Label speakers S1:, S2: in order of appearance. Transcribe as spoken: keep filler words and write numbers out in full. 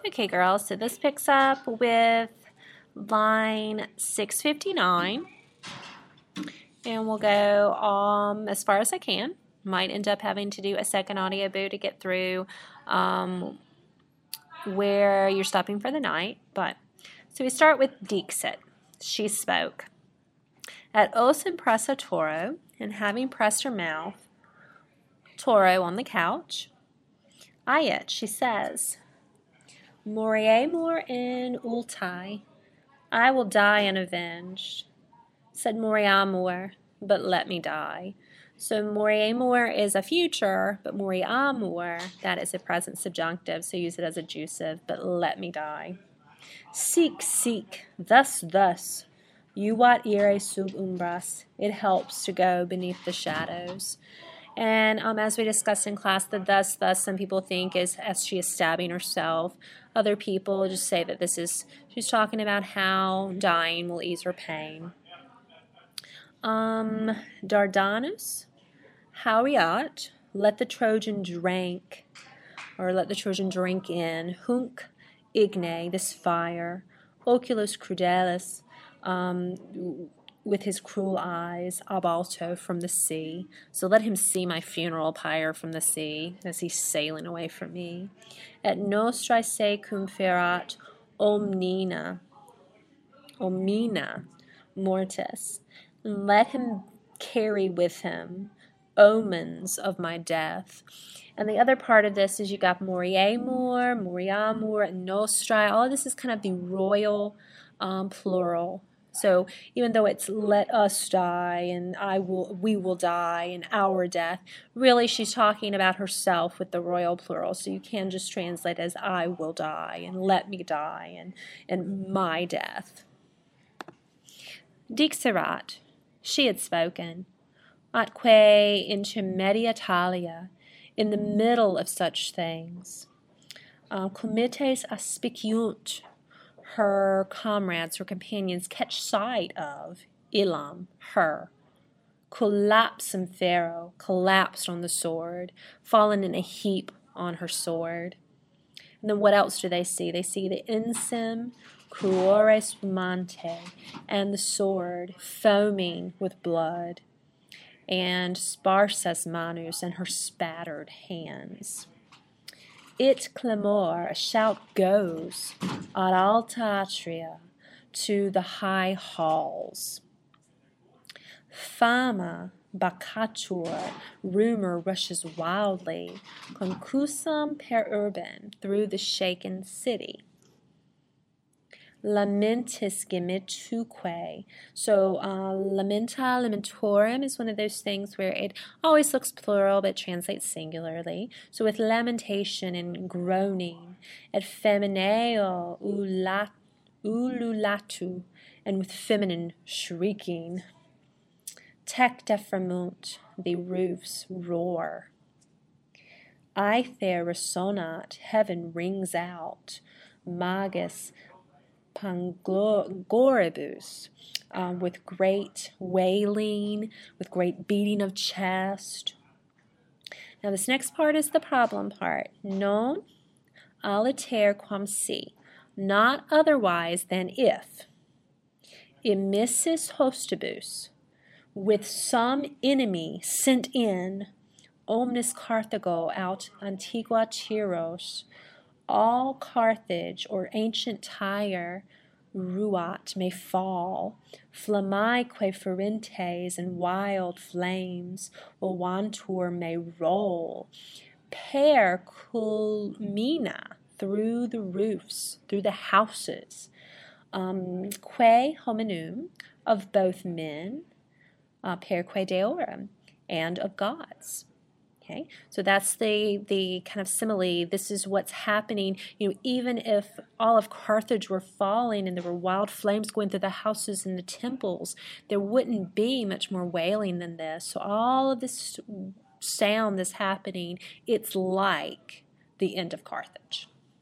S1: Okay, girls, so this picks up with line six fifty-nine, and we'll go um, as far as I can. Might end up having to do a second audio boo to get through um, where you're stopping for the night. But so we start with Dixit. She spoke. At os impressa Toro, and having pressed her mouth, Toro on the couch, Ayet, she says, Moriamur in ultai, I will die unavenged. Said Moriamur, but let me die. So Moriamur is a future, but Moriamur, that is a present subjunctive, so use it as adjusive, but let me die. Seek, seek, thus, thus. Juvat ire sub umbras. It helps to go beneath the shadows. And um, as we discussed in class, the thus, thus, some people think is as she is stabbing herself. Other people just say that this is, she's talking about how dying will ease her pain. Um, Dardanus, Howriat, let the Trojan drink, or let the Trojan drink in. Hunc igne, this fire. Oculus crudelis, um, with his cruel eyes, ab alto, from the sea. So let him see my funeral pyre from the sea, as he's sailing away from me. Et nostrae se cum ferat omnina, omina mortis. And let him carry with him omens of my death. And the other part of this is you got Moriamur, Moriamur, and Nostrae. All of this is kind of the royal um, plural. So even though it's let us die and I will, we will die and our death, really she's talking about herself with the royal plural. So you can just translate as I will die and let me die and, and my death. Dixerat, she had spoken. Atque intermedia talia, in the middle of such things. Uh, comites aspiciunt, her comrades, her companions, catch sight of Ilam, her. Collapsum pharaoh, collapsed on the sword, fallen in a heap on her sword. And then what else do they see? They see the ensign, cruore spumante, and the sword foaming with blood, and sparsas manus, and her spattered hands. It clamor, a shout goes, ad alta atria, to the high halls. Fama bacatur, rumor rushes wildly, concusam per urban, through the shaken city. Lamentis gemituque. So uh, lamenta, lamentorum is one of those things where it always looks plural but translates singularly. So with lamentation and groaning, et femineo ulat, ululatu, and with feminine shrieking. Tec deframunt, the roofs roar. Aether resonat, heaven rings out. Magus pangoribus, um, with great wailing, with great beating of chest. Now this next part is the problem part. Non aliter quam si, not otherwise than if. Emissis hostibus, with some enemy sent in, omnis Carthago out Antigua Tyros, all Carthage or ancient Tyre, ruat, may fall, flammaeque ferentes, and wild flames, ovantur may roll, per culmina, through the roofs, through the houses, um, que hominum, of both men, uh, perque deorum, and of gods. Okay, so that's the the kind of simile. This is what's happening. You know, even if all of Carthage were falling and there were wild flames going through the houses and the temples, there wouldn't be much more wailing than this. So all of this sound that's happening, it's like the end of Carthage.